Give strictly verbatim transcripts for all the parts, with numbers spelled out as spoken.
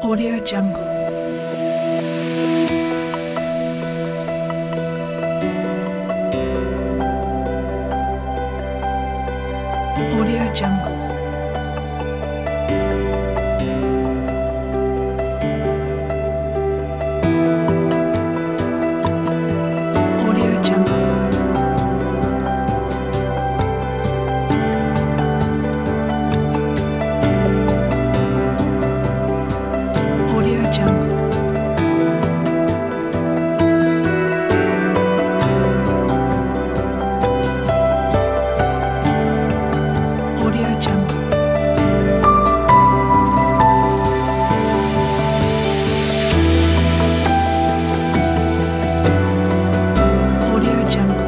Audio Jungle. Audio Jungle. Audio Jungle. Audio Jungle. Audio Jungle. Audio Jungle.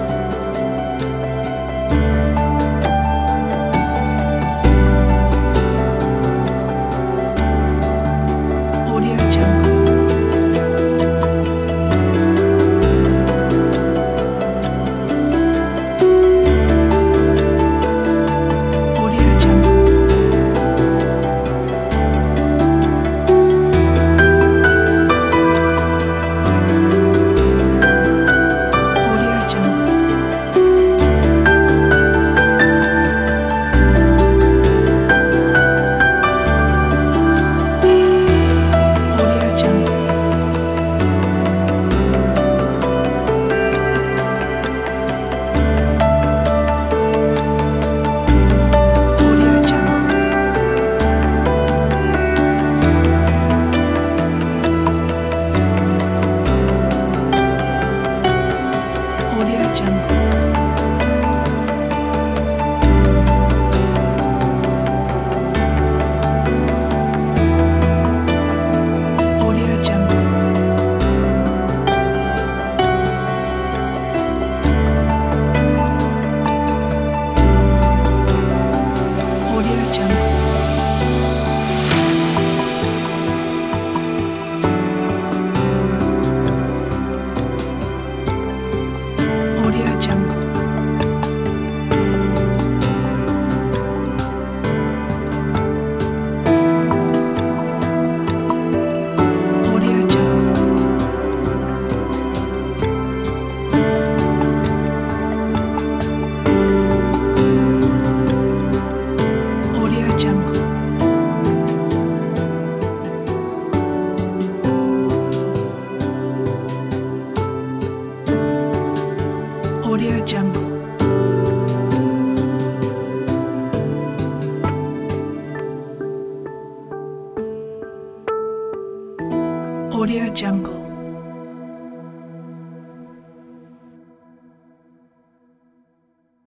Audio Jungle. Audio Jungle. Audio Jungle. Audio Jungle. Audio Jungle. Audio Jungle. Audio Jungle. Audio Jungle. Audio Jungle. Audio Jungle. Audio Jungle. Audio Jungle. Audio Jungle.